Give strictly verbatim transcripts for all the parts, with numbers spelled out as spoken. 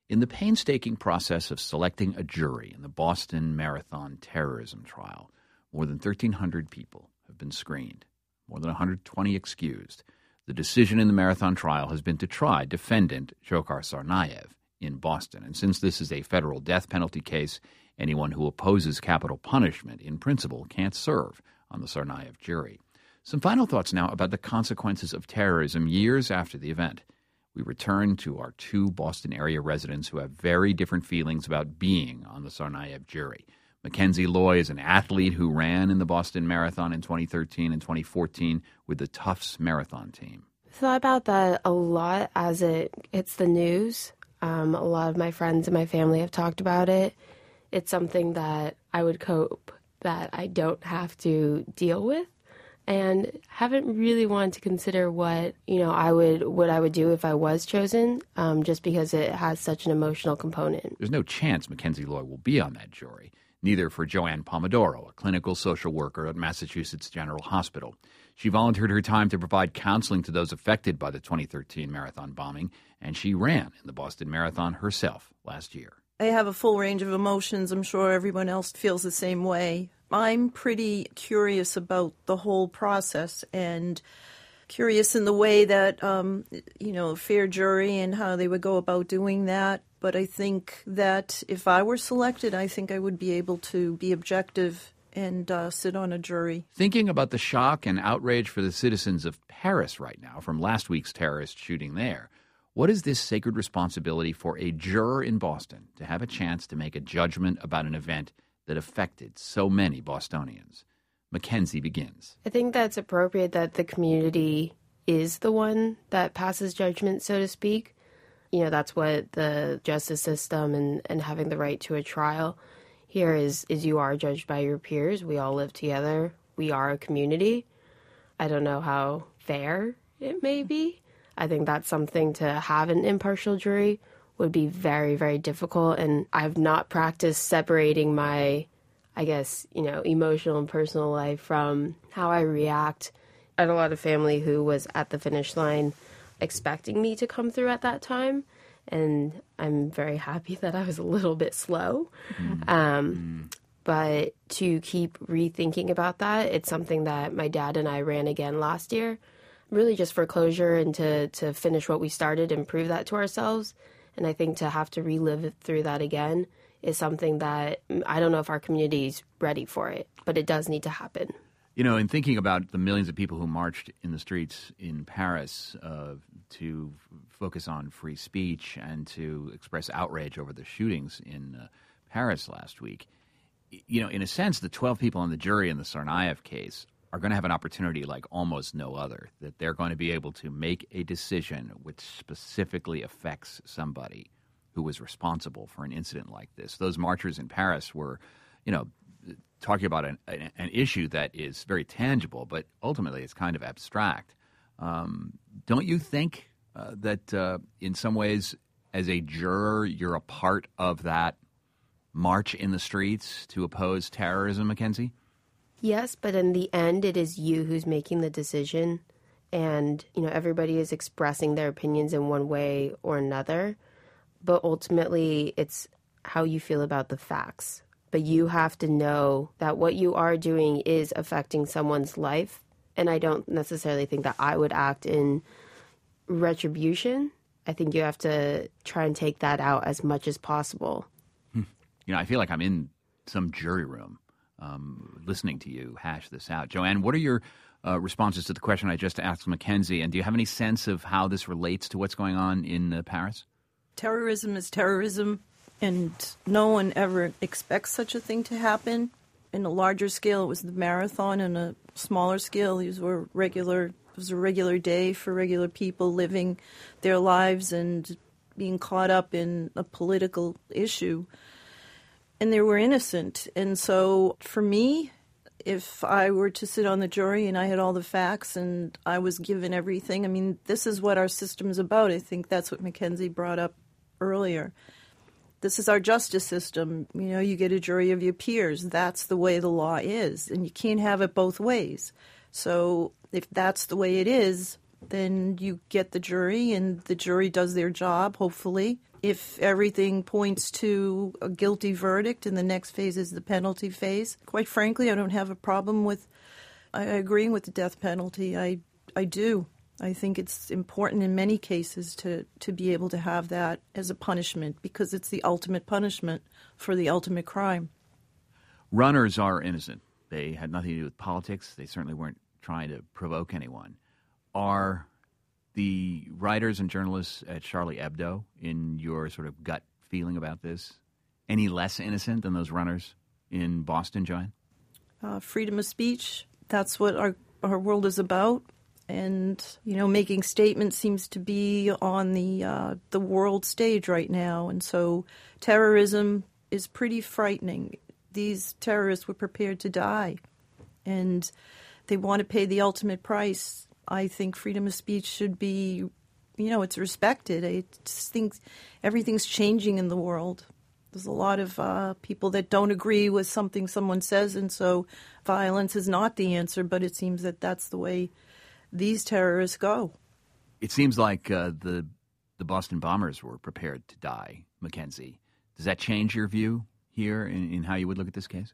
In the painstaking process of selecting a jury in the Boston Marathon terrorism trial, more than thirteen hundred people have been screened, more than one hundred twenty excused. The decision in the marathon trial has been to try defendant Dzhokhar Tsarnaev in Boston. And since this is a federal death penalty case, anyone who opposes capital punishment in principle can't serve on the Tsarnaev jury. Some final thoughts now about the consequences of terrorism years after the event. We return to our two Boston area residents who have very different feelings about being on the Tsarnaev jury. Mackenzie Loy is an athlete who ran in the Boston Marathon in twenty thirteen and twenty fourteen with the Tufts Marathon team. Thought about that a lot as it hits the news. Um, a lot of my friends and my family have talked about it. It's something that I would hope that I don't have to deal with, and haven't really wanted to consider what you know I would what I would do if I was chosen, um, just because it has such an emotional component. There's no chance Mackenzie Loy will be on that jury. Neither for Joanne Pomodoro, a clinical social worker at Massachusetts General Hospital. She volunteered her time to provide counseling to those affected by the twenty thirteen marathon bombing, and she ran in the Boston Marathon herself last year. I have a full range of emotions. I'm sure everyone else feels the same way. I'm pretty curious about the whole process and curious in the way that, um, you know, a fair jury and how they would go about doing that. But I think that if I were selected, I think I would be able to be objective and uh, sit on a jury. Thinking about the shock and outrage for the citizens of Paris right now from last week's terrorist shooting there, what is this sacred responsibility for a juror in Boston to have a chance to make a judgment about an event that affected so many Bostonians? Mackenzie begins. I think that's appropriate that the community is the one that passes judgment, so to speak. You know, that's what the justice system and, and having the right to a trial here is, is you are judged by your peers. We all live together. We are a community. I don't know how fair it may be. I think that's something to have an impartial jury would be very, very difficult. And I've not practiced separating my, I guess, you know, emotional and personal life from how I react. I had a lot of family who was at the finish line expecting me to come through at that time. And I'm very happy that I was a little bit slow. Mm. Um, mm. But to keep rethinking about that, it's something that my dad and I ran again last year, really just for closure and to, to finish what we started and prove that to ourselves. And I think to have to relive through that again is something that I don't know if our community is ready for it, but it does need to happen. You know, in thinking about the millions of people who marched in the streets in Paris uh, to focus on free speech and to express outrage over the shootings in uh, Paris last week, you know, in a sense, the twelve people on the jury in the Tsarnaev case are going to have an opportunity like almost no other, that they're going to be able to make a decision which specifically affects somebody who was responsible for an incident like this. Those marchers in Paris were, you know, talking about an, an, an issue that is very tangible, but ultimately it's kind of abstract. Um, don't you think uh, that uh, in some ways, as a juror, you're a part of that march in the streets to oppose terrorism, Mackenzie? Yes, but in the end, it is you who's making the decision. And, you know, everybody is expressing their opinions in one way or another. But ultimately, it's how you feel about the facts. But you have to know that what you are doing is affecting someone's life. And I don't necessarily think that I would act in retribution. I think you have to try and take that out as much as possible. You know, I feel like I'm in some jury room um, listening to you hash this out. Joanne, what are your uh, responses to the question I just asked Mackenzie? And do you have any sense of how this relates to what's going on in uh, Paris? Terrorism is terrorism. And no one ever expects such a thing to happen. In a larger scale, it was the marathon. On a smaller scale, these were regular. It was a regular day for regular people living their lives and being caught up in a political issue. And they were innocent. And so, for me, if I were to sit on the jury and I had all the facts and I was given everything, I mean, this is what our system is about. I think that's what Mackenzie brought up earlier. This is our justice system. You know, you get a jury of your peers. That's the way the law is, and you can't have it both ways. So if that's the way it is, then you get the jury, and the jury does their job, hopefully. If everything points to a guilty verdict, and the next phase is the penalty phase, quite frankly, I don't have a problem with I agreeing with the death penalty. I I do. I think it's important in many cases to, to be able to have that as a punishment, because it's the ultimate punishment for the ultimate crime. Runners are innocent. They had nothing to do with politics. They certainly weren't trying to provoke anyone. Are the writers and journalists at Charlie Hebdo, in your sort of gut feeling about this, any less innocent than those runners in Boston, Joanne? Uh, freedom of speech, that's what our, our world is about. And, you know, making statements seems to be on the uh, the world stage right now. And so terrorism is pretty frightening. These terrorists were prepared to die, and they want to pay the ultimate price. I think freedom of speech should be, you know, it's respected. I just think everything's changing in the world. There's a lot of uh, people that don't agree with something someone says, and so violence is not the answer, but it seems that that's the way these terrorists go. It seems like uh, the the Boston bombers were prepared to die, Mackenzie. Does that change your view here in, in how you would look at this case?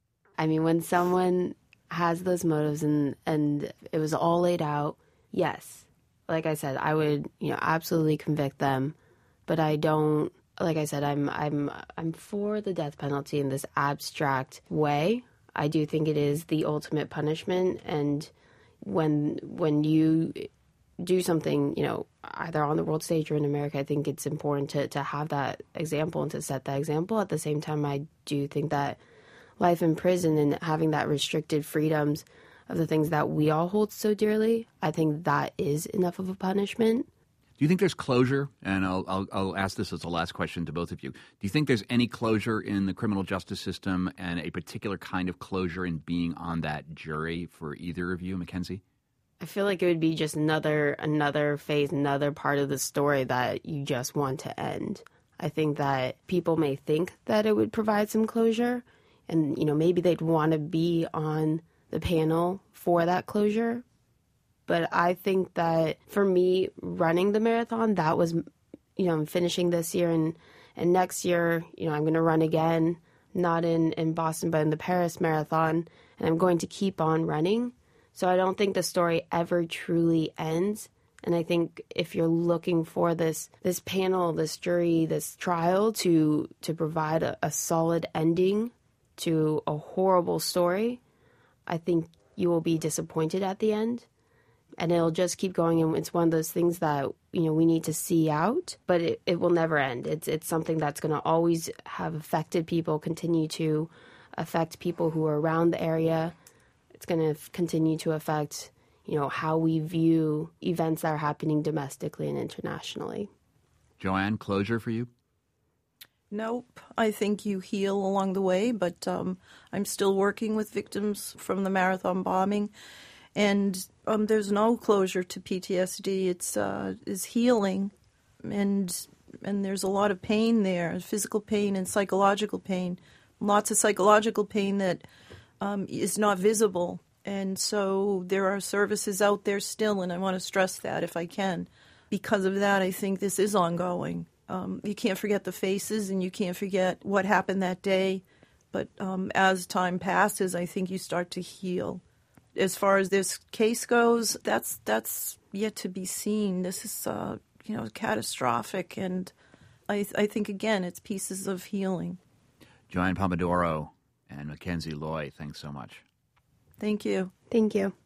I mean, when someone has those motives and, and it was all laid out, yes. Like I said, I would, you know, absolutely convict them. But I don't, like I said, I'm I'm I'm for the death penalty in this abstract way. I do think it is the ultimate punishment, and when when you do something, you know, either on the world stage or in America, I think it's important to, to have that example and to set that example. At the same time, I do think that life in prison and having that restricted freedoms of the things that we all hold so dearly, I think that is enough of a punishment. Do you think there's closure? And I'll, I'll, I'll ask this as the last question to both of you. Do you think there's any closure in the criminal justice system, and a particular kind of closure in being on that jury for either of you, Mackenzie? I feel like it would be just another another phase, another part of the story that you just want to end. I think that people may think that it would provide some closure, and, you know, maybe they'd want to be on the panel for that closure. But I think that for me, running the marathon, that was, you know, I'm finishing this year, and, and next year, you know, I'm going to run again, not in, in Boston, but in the Paris Marathon, and I'm going to keep on running. So I don't think the story ever truly ends. And I think if you're looking for this this panel, this jury, this trial to to provide a, a solid ending to a horrible story, I think you will be disappointed at the end. And it'll just keep going, and it's one of those things that, you know, we need to see out, but it, it will never end. It's it's something that's going to always have affected people, continue to affect people who are around the area. It's going to continue to affect, you know, how we view events that are happening domestically and internationally. Joanne, closure for you? Nope. I think you heal along the way, but um, I'm still working with victims from the marathon bombing. And um, there's no closure to P T S D. It's uh, is healing, and and there's a lot of pain there, physical pain and psychological pain. Lots of psychological pain that um, is not visible. And so there are services out there still, and I want to stress that if I can. Because of that, I think this is ongoing. Um, you can't forget the faces, and you can't forget what happened that day. But um, as time passes, I think you start to heal. As far as this case goes, that's that's yet to be seen. This is, uh, you know, catastrophic, and I, I think, again, it's pieces of healing. Joanne Pomodoro and Mackenzie Loy, thanks so much. Thank you. Thank you.